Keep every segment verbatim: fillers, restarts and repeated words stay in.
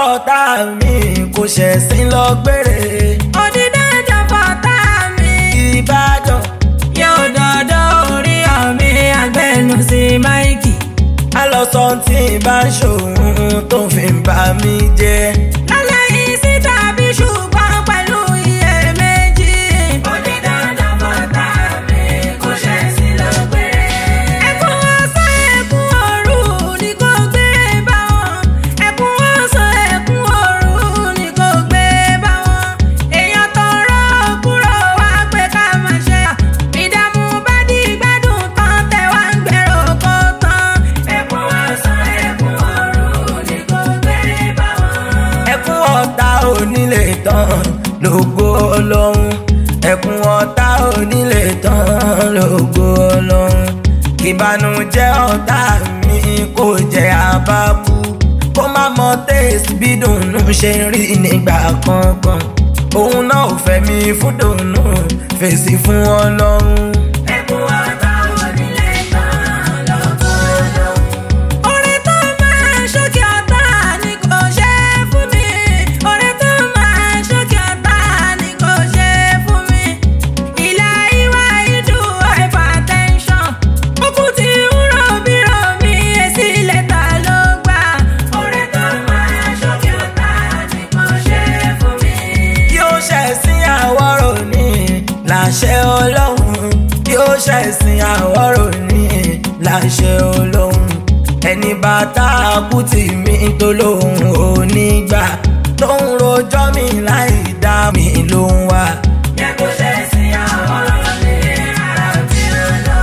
ọ̀tá mi kò ṣẹ̀sìn lọ gbére. Onídàájọ́ fọ̀tá mi. Ìbàdàn yóò dọ̀dọ̀ orí ọ̀mí agbẹnu sí máìkì. a lọ sọ tí bá ṣòun tó fi ń bà mí jẹ́. lálẹ́ sí tàbí ṣùgbọ́n pẹ̀lú iyèméjì. Onídàájọ́ fọ̀tá mi kò ṣẹ̀sìn lọ gbére. ẹkún ọ̀sán ẹkún òru ni kò gbé bá wọn. ẹkún ọ̀sán ẹkún òru ni kò gbé bá wọn. èèyàn tọrọ kúrò wá pé ká máa ṣe. ìdààmú bá di gbádùn tán tẹ̀ wá ń gbèrò kó tán. ẹkún ọ̀sán ẹkún òru ni kò gbé bá wọn. ẹkún ọ̀tá onílé tán lógo Ọlọ́run. ẹkún ọ̀tá onílé tán lógo Ọlọ́run. ìbànújẹ́ ọ̀tá mi kò jẹ́ àbákú. kó má mọ tẹ́sí bí dùnnú ṣe ń rí nígbà kankan. òun náà ò fẹ́ mi fún dùnnú fèsì fún Ọlọ́run. ẹkún ọ̀tá onílé tán lógo Ọlọ́run. orin tó máa ṣókè ọ̀tá ni kò ṣe fún mi. orin tó máa ṣókè ọ̀tá ni kò ṣe fún mi. ìlà ìwà ìdú hypertension. okú ti ń rọ̀ bí rọ̀ mi èsì lẹ́tà ló gbà. orin tó máa ṣókè ọ̀tá ni kò ṣe fún mi. yóò ṣẹ̀sìn àwọ̀rò ní láṣẹ Ọlọ́run. yóò ṣẹ̀sìn àwọ̀rò ní láṣẹ Ọlọ́run. ẹni bàtà kú tì mí tó lóhùn onígbà tó ń rojọ́ mi láì dá mi ló ń wá. yẹ kó ṣẹ̀sìn àwọ̀rò ní ara tí ó lọ.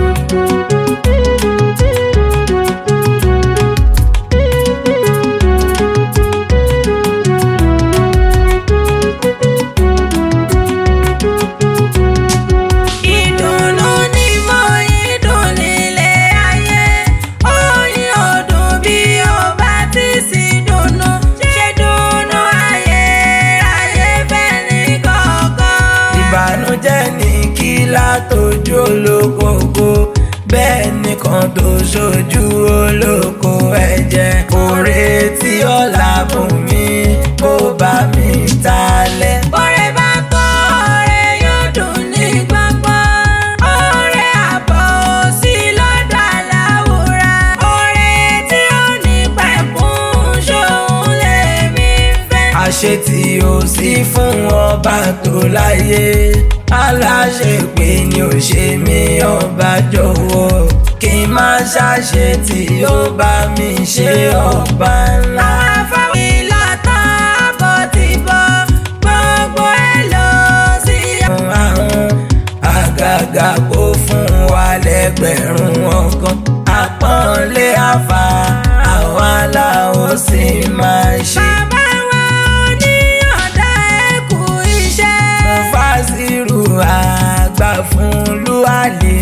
ìdùnnú ni mo ìdùn nílé ayé. oyin ọdún bí ó bá ti sí dùnnú. ṣé dùnnú ayé ayé fẹ́ ní kọ̀ọ̀kan. ìbànújẹ́ ní kí látójú olókòkò bẹ́ẹ̀ nìkan tó ṣojú olóko ẹ̀jẹ̀. òrè tí ọ̀la bùn mí kó bá mi talẹ̀. Ọ̀rẹ́ bá kọ́ ọ̀rẹ́ yóò dùn ní gbọ̀ngbọ̀n. ọ̀rẹ́ àbọ̀ sí lọ́dọ̀ aláwòrán. ọ̀rẹ́ tí ó ní pẹ̀kún ṣòun lèmi fẹ́. àṣetì ò sí fún ọba tó láyé. aláṣẹ pé ni ò ṣe mí ọba jọ̀wọ́. kí n má ṣàṣe tí ó bá mi ṣe ọba ńlá. àwọn afáwí lọ́tàn àbọ̀ ti bọ̀ gbogbo ẹ̀ lọ sí. àwọn àgàgà kó fún wa lẹ́gbẹ̀rún ọkàn. àpọ́nlé àfà àwọn aláwọ̀ sì máa ṣe. bàbá wa oníyànda ẹ kú iṣẹ́. Fásirù àgbà fún lúwàlì